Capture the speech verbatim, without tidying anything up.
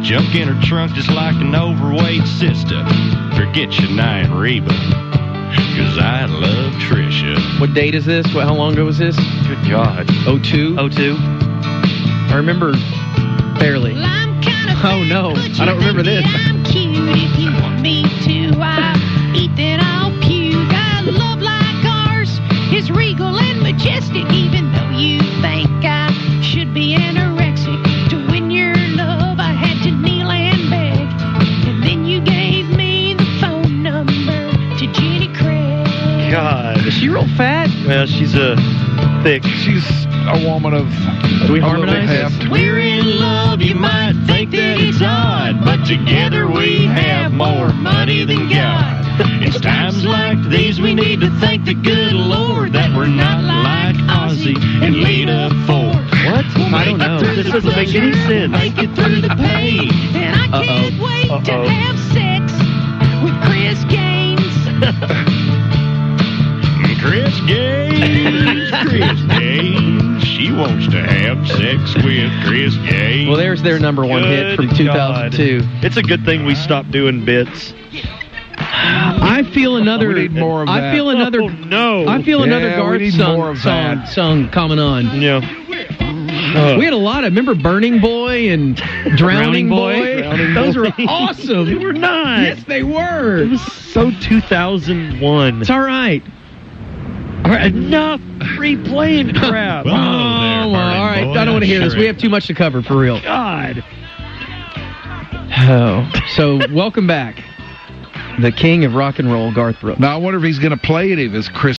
Junk in her trunk just like an overweight sister. Forget Shania and Reba, cause I love Trisha. What date is this? What, how long ago was this? Good God. oh two? oh two? I remember barely. Oh, no. I don't remember this. I'm cute if you want me to. I eat that I'll puke. I love like ours is regal and majestic, even though you think I should be anorexic. To win your love, I had to kneel and beg. And then you gave me the phone number to Jenny Craig. God. Is she real fat? Well, she's a thick. She's a woman of... Do we a harmonize little this? heft. We're in love, you might think that it's odd, but together we have more money than God. It's times like these we need to thank the good Lord that we're not like Ozzy and Lita Ford. What? We'll I don't make it know. through This the doesn't make any pleasure, sense. Make it through the pain. And I can't Uh-oh. wait to Uh-oh. have sex with Chris Gaines. Chris Gaines, Chris Gaines. She wants to have sex with Chris Gaines. Well, there's their number one hit from Good two thousand two. God. It's a good thing we stopped doing bits. I feel another. We need more of I that. feel another. Oh, no. I feel Yeah, another we Garth need song, more of song, that. song coming on. Yeah. We had a lot of. Remember Burning Boy and Drowning, Boy? Drowning Those Boy. were awesome. They were not. Yes, they were. It was so two thousand one. It's all right. All right, enough replaying crap. Well, Oh, hello there, well, Burning all right. Boy. I don't want to hear this. Sure We have too much to cover for real. God. Oh, so welcome back, the king of rock and roll, Garth Brooks. Now, I wonder if he's going to play any of his Chris